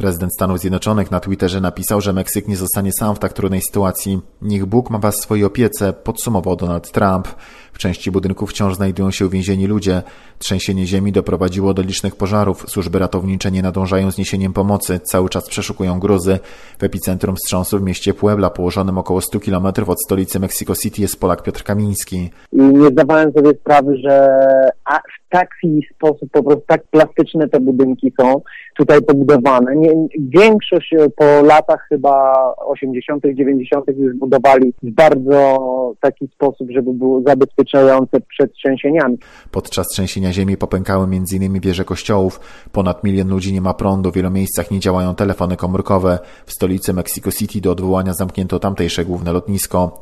Prezydent Stanów Zjednoczonych na Twitterze napisał, że Meksyk nie zostanie sam w tak trudnej sytuacji. Niech Bóg ma was w swojej opiece, podsumował Donald Trump. W części budynków wciąż znajdują się uwięzieni ludzie. Trzęsienie ziemi doprowadziło do licznych pożarów. Służby ratownicze nie nadążają z niesieniem pomocy. Cały czas przeszukują gruzy. W epicentrum wstrząsu w mieście Puebla, położonym około 100 km od stolicy Mexico City, jest Polak Piotr Kamiński. I nie zdawałem sobie sprawy, że w taki sposób, po prostu tak plastyczne te budynki są tutaj pobudowane. Większość po latach chyba 80., 90. już budowali w bardzo taki sposób, żeby było zabezpieczające przed trzęsieniami. Podczas trzęsienia ziemi popękały m.in. wieże kościołów. Ponad 1 milion ludzi nie ma prądu, w wielu miejscach nie działają telefony komórkowe. W stolicy Mexico City do odwołania zamknięto tamtejsze główne lotnisko.